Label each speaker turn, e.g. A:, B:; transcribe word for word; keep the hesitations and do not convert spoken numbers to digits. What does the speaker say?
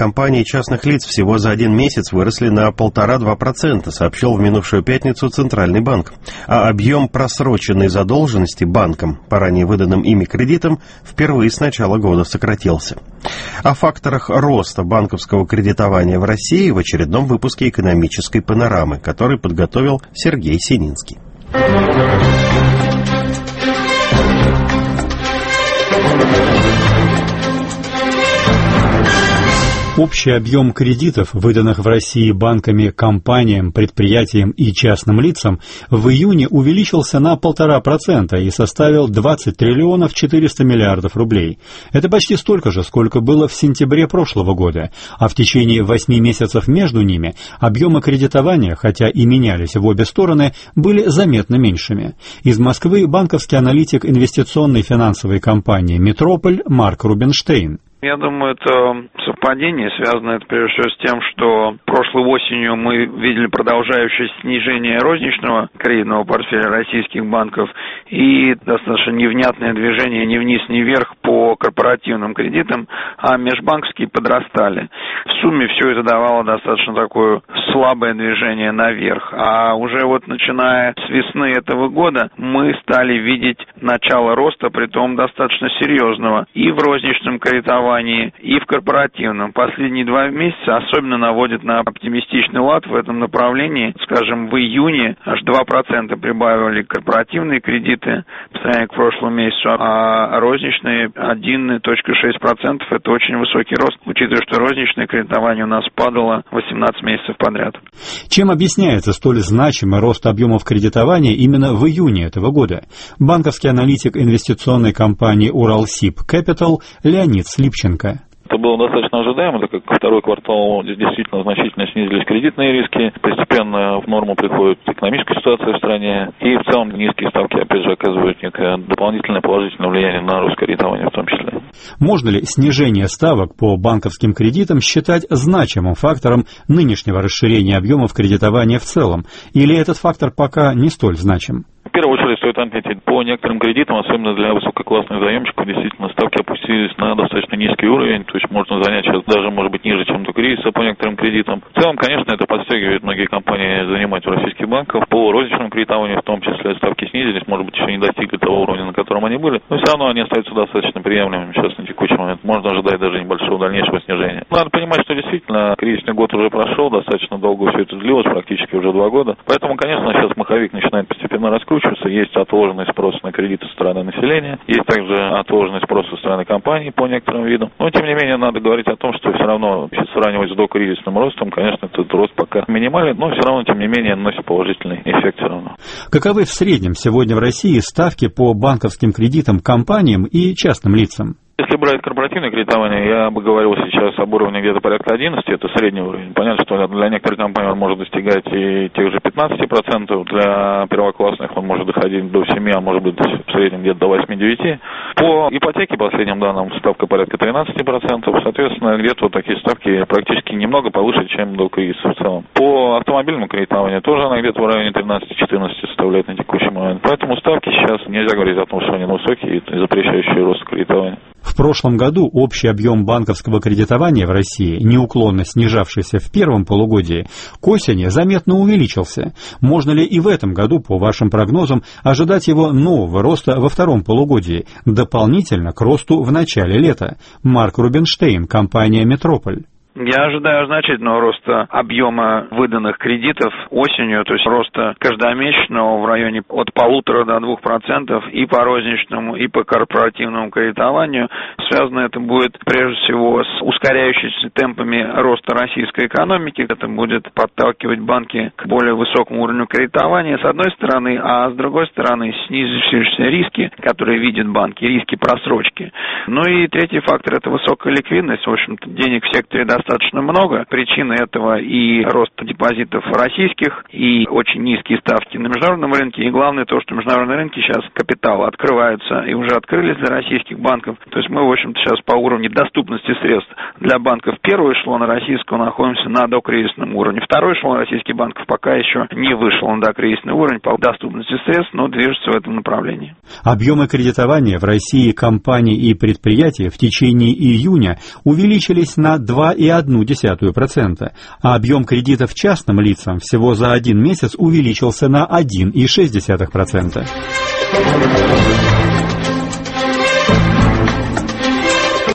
A: компаний и частных лиц всего за один месяц выросли на полтора-два процента, сообщил в минувшую пятницу Центральный банк. А объем просроченной задолженности банкам по ранее выданным ими кредитам впервые с начала года сократился. О факторах роста банковского кредитования в России в очередном выпуске «Экономической панорамы», который подготовил Сергей Сининский.
B: Общий объем кредитов, выданных в России банками компаниям, предприятиям и частным лицам, в июне увеличился на полтора процента и составил двадцать триллионов четыреста миллиардов рублей. Это почти столько же, сколько было в сентябре прошлого года, а в течение восьми месяцев между ними объемы кредитования, хотя и менялись в обе стороны, были заметно меньшими. Из Москвы банковский аналитик инвестиционной финансовой компании «Метрополь» Марк Рубинштейн.
C: Я думаю, это совпадение, связано это прежде всего с тем, что прошлой осенью мы видели продолжающееся снижение розничного кредитного портфеля российских банков и достаточно невнятное движение ни вниз, ни вверх по корпоративным кредитам, а межбанковские подрастали. В сумме все это давало достаточно такое слабое движение наверх. А уже вот начиная с весны этого года мы стали видеть начало роста, притом достаточно серьезного, и в розничном кредитовании, и в корпоративном. Последние два месяца особенно наводят на оптимистичный лад в этом направлении. Скажем, в июне аж два процента прибавили корпоративные кредиты по сравнению к прошлому месяцу, а розничные один целых шесть десятых процента. Это очень высокий рост, учитывая, что розничное кредитование у нас падало восемнадцать месяцев подряд.
B: Чем объясняется столь значимый рост объемов кредитования именно в июне этого года? Банковский аналитик инвестиционной компании «Уралсиб Кэпитал» Леонид Слипченко.
D: Это было достаточно ожидаемо, так как второй квартал действительно значительно снизились кредитные риски, постепенно в норму приходит экономическая ситуация в стране, и в целом низкие ставки, опять же, оказывают некое дополнительное положительное влияние на рост кредитования в том числе.
B: Можно ли снижение ставок по банковским кредитам считать значимым фактором нынешнего расширения объемов кредитования в целом, или этот фактор пока не столь значим?
D: В первую очередь стоит отметить, по некоторым кредитам, особенно для высококлассных заемщиков, действительно ставки опустились на достаточно низкий уровень, то есть можно занять сейчас даже, может быть, ниже, чем до кризиса по некоторым кредитам. В целом, конечно, это подстегивает многие компании занимать у российских банков. По розничному кредитованию, в том числе, ставки снизились, может быть, еще не достигли того уровня, на котором они были, но все равно они остаются достаточно приемлемыми сейчас на текущий момент. Можно ожидать даже небольшого дальнейшего снижения. Надо понимать, что действительно кризисный год уже прошел, достаточно долго все это длилось, практически уже два года. Поэтому, конечно, сейчас маховик начинает постепенно раскручиваться. Есть отложенный спрос на кредиты со стороны населения, есть также отложенный спрос со стороны компаний по некоторым видам. Но, тем не менее, надо говорить о том, что все равно, если сравнивать с докризисным ростом, конечно, этот рост пока минимален, но все равно, тем не менее, носит положительный эффект все равно.
B: Каковы в среднем сегодня в России ставки по банковским кредитам компаниям и частным лицам?
D: Если брать корпоративное кредитование, я бы говорил сейчас об уровне где-то порядка одиннадцати, это средний уровень. Понятно, что для некоторых компаний он может достигать и тех же пятнадцати процентов, для первоклассных он может доходить до семи, а может быть в среднем где-то до восьми-девяти. По ипотеке, по последним данным, ставка порядка тринадцати процентов, соответственно, где-то вот такие ставки практически немного повыше, чем до кризиса в целом. По автомобильному кредитованию тоже она где-то в районе тринадцати-четырнадцати составляет на текущий момент. Поэтому ставки сейчас нельзя говорить о том, что они высокие и запрещающие рост кредитования.
B: В прошлом году общий объем банковского кредитования в России, неуклонно снижавшийся в первом полугодии, к осени заметно увеличился. Можно ли и в этом году, по вашим прогнозам, ожидать его нового роста во втором полугодии, дополнительно к росту в начале лета? Марк Рубинштейн, компания «Метрополь».
C: Я ожидаю значительного роста объема выданных кредитов осенью, то есть роста каждомесячного в районе от полутора до двух процентов и по розничному, и по корпоративному кредитованию. Связано это будет прежде всего с ускоряющимися темпами роста российской экономики. Это будет подталкивать банки к более высокому уровню кредитования, с одной стороны, а с другой стороны снизившиеся риски, которые видят банки, риски просрочки. Ну и третий фактор – это высокая ликвидность. В общем-то, денег в секторе достаточно достаточно много. Причины этого и рост депозитов российских, и очень низкие ставки на международном рынке, и главное то, что международные рынки сейчас капитал открываются и уже открылись для российских банков. То есть мы, в общем-то, сейчас по уровню доступности средств для банков первого эшелона российского находимся на докризисном уровне. Второй эшелон российских банков пока еще не вышел на докризисный уровень по доступности средств, но движется в этом направлении.
B: Объемы кредитования в России компаний и предприятий в течение июня увеличились на два целых одну десятую процента, а объем кредитов частным лицам всего за один месяц увеличился на один и шесть десятых процента.